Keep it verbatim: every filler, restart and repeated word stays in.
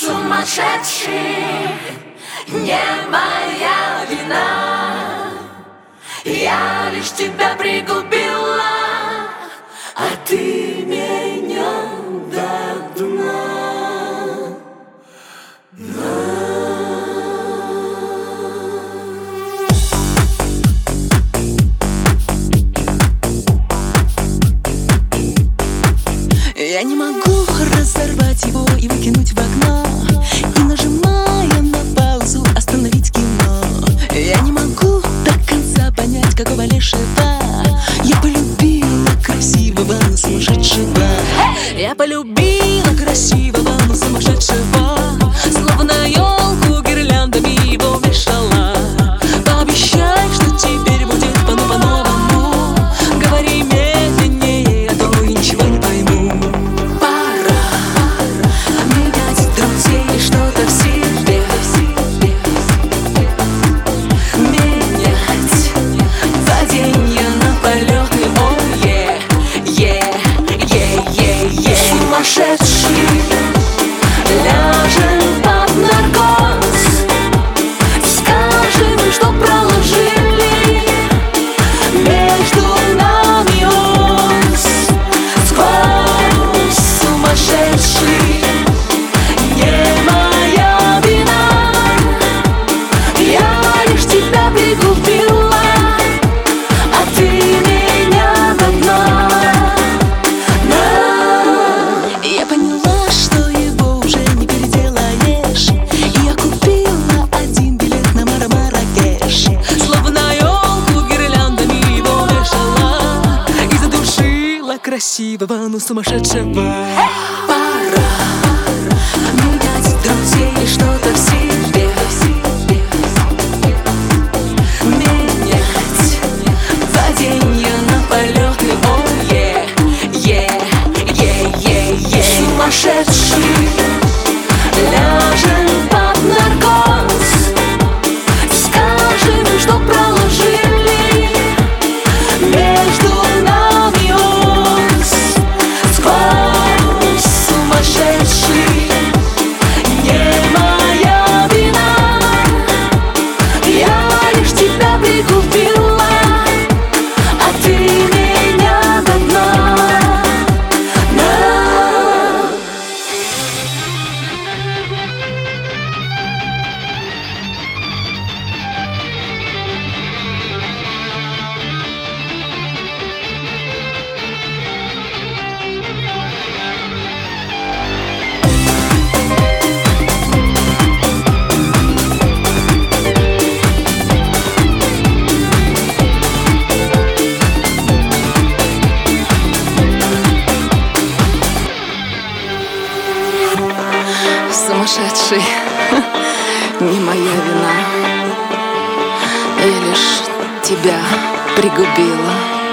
Сумасшедший, не моя вина. Я лишь тебя пригубила, а ты меня до дна. Я не могу разорвать его и выкинуть в окно, и, нажимая на паузу, остановить кино. Я не могу до конца понять, какого лешего я полюбила красивого, но сумасшедшего. Я полюбила красивого, но сумасшедшего. Словно елку гирляндами его вешала. Пообещай, что теперь будет по-новому. Говори медленнее, а то я ничего не пойму. Сумасшедший, ляжем под наркоз, скажем, что проложили между нами ось. Сквозь сумасшедший, не моя вина. Я лишь тебя пригубила, а ты меня до дна. Я поняла, что его уже не переделаешь, и я купила один билет на Маракеш. Словно елку гирляндами его вешала и задушила красивого, но сумасшедшего. Пора менять друзей, что-то в себе менять паденье на полеты. Ое, е, е, е, е. Сумасшедший, ляжем под наркоз, скажем, что проложили между нами ось. Сквозь сумасшедший, не моя вина. Я лишь тебя пригубила, а ты меня до дна. Сумасшедший, не моя вина. Я лишь тебя пригубила.